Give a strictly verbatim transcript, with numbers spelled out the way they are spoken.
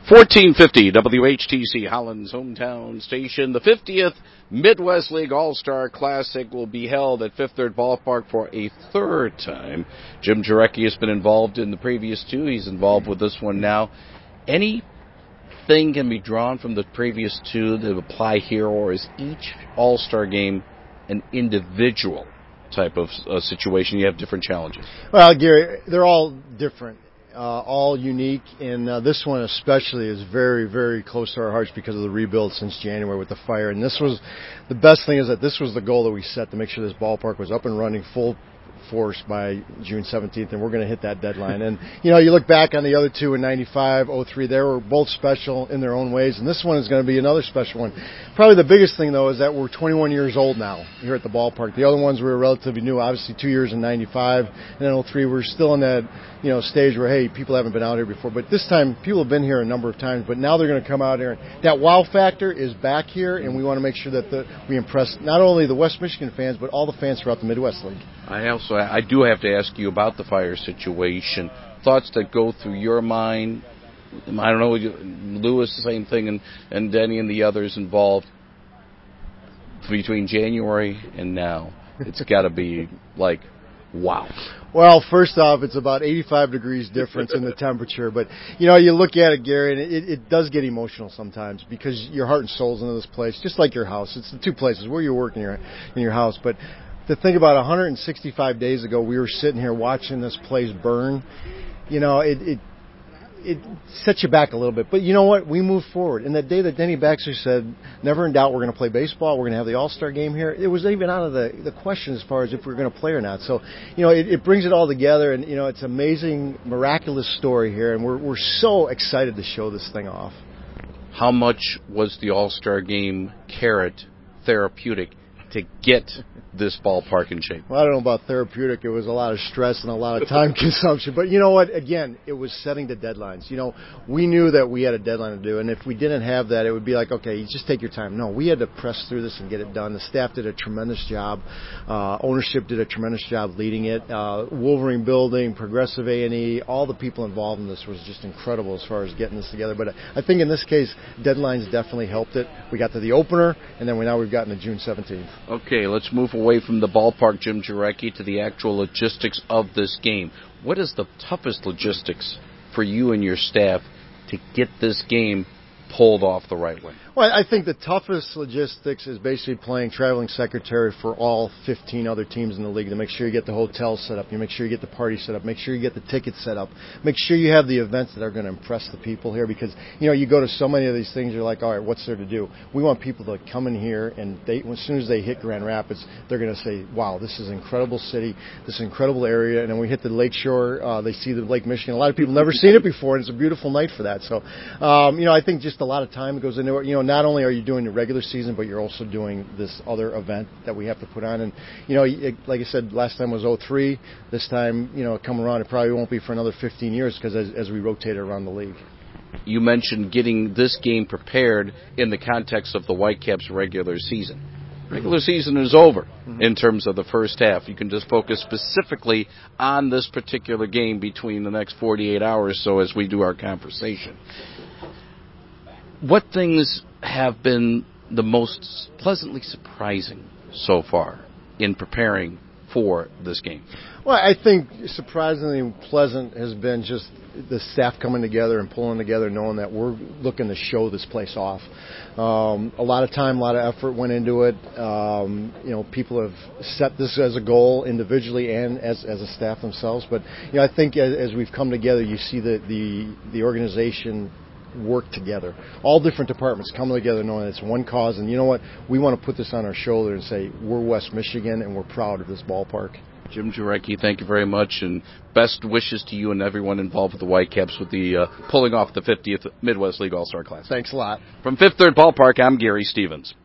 fourteen fifty W H T C, Holland's hometown station. The fiftieth Midwest League All-Star Classic will be held at Fifth Third Ballpark for a third time. Jim Jarecki has been involved in the previous two. He's involved with this one now. Anything can be drawn from the previous two that apply here, or is each All-Star game an individual type of uh, situation? You have different challenges. Well, Gary, they're all different. Uh, all unique, and uh, this one especially is very, very close to our hearts because of the rebuild since January with the fire. And this was, the best thing is that this was the goal that we set, to make sure this ballpark was up and running full force by June seventeenth, and we're going to hit that deadline. And, you know, you look back on the other two in ninety-five, oh three, they were both special in their own ways, and this one is going to be another special one. Probably the biggest thing, though, is that we're twenty-one years old now here at the ballpark. The other ones we were relatively new, obviously two years in ninety-five, and then oh three, we're still in that, you know, stage where, hey, people haven't been out here before. But this time, people have been here a number of times, but now they're going to come out here. That wow factor is back here, and we want to make sure that the, we impress not only the West Michigan fans, but all the fans throughout the Midwest League. I also, I do have to ask you about the fire situation. Thoughts that go through your mind? I don't know, Lewis, the same thing, and, and Denny and the others involved. Between January and now, it's got to be like, wow. Well, first off, it's about eighty-five degrees difference in the temperature. But, you know, you look at it, Gary, and it, it does get emotional sometimes because your heart and soul's into this place, just like your house. It's the two places where you work in your, in your house. But to think about one hundred sixty-five days ago, we were sitting here watching this place burn. You know, it, it it sets you back a little bit. But you know what? We moved forward. And that day that Denny Baxter said, never in doubt, we're going to play baseball, we're going to have the All-Star game here, it was even out of the, the question as far as if we we're going to play or not. So, you know, it, it brings it all together. And, you know, it's an amazing, miraculous story here. And we're we're so excited to show this thing off. How much was the All-Star game carrot therapeutic to get this ballpark in shape? Well, I don't know about therapeutic. It was a lot of stress and a lot of time consumption. But you know what? Again, it was setting the deadlines. You know, we knew that we had a deadline to do, and if we didn't have that, it would be like, okay, you just take your time. No, we had to press through this and get it done. The staff did a tremendous job. Uh, ownership did a tremendous job leading it. Uh, Wolverine Building, Progressive A and E, all the people involved in this was just incredible as far as getting this together. But I think in this case, deadlines definitely helped it. We got to the opener, and then we now we've gotten to June seventeenth. Okay, let's move away from the ballpark, Jim Jarecki, to the actual logistics of this game. What is the toughest logistics for you and your staff to get this game pulled off the right way? Well, I think the toughest logistics is basically playing traveling secretary for all fifteen other teams in the league to make sure you get the hotel set up, you make sure you get the party set up, make sure you get the tickets set up, make sure you have the events that are going to impress the people here, because, you know, you go to so many of these things, you're like, all right, what's there to do? We want people to come in here, and they, as soon as they hit Grand Rapids, they're going to say, wow, this is an incredible city, this is an incredible area, and then we hit the Lake Shore, uh, they see the Lake Michigan. A lot of people never seen it before, and it's a beautiful night for that. So, um, you know, I think just a lot of time goes into it. You know, not only are you doing the regular season, but you're also doing this other event that we have to put on. And, you know, it, like I said, last time was oh three. This time, you know, come around, it probably won't be for another fifteen years because as, as we rotate around the league. You mentioned getting this game prepared in the context of the Whitecaps' regular season. Regular season is over mm-hmm. in terms of the first half. You can just focus specifically on this particular game between the next forty-eight hours, so as we do our conversation. What things have been the most pleasantly surprising so far in preparing for this game? Well, I think surprisingly pleasant has been just the staff coming together and pulling together, knowing that we're looking to show this place off. Um, a lot of time, a lot of effort went into it. Um, you know, people have set this as a goal individually and as as a staff themselves. But you know, I think as, as we've come together, you see the the the organization work together. All different departments coming together knowing it's one cause, and you know what? We want to put this on our shoulder and say we're West Michigan and we're proud of this ballpark. Jim Jarecki, thank you very much, and best wishes to you and everyone involved with the Whitecaps with the uh, pulling off the fiftieth Midwest League All-Star Classic. Thanks a lot. From Fifth Third Ballpark, I'm Gary Stevens.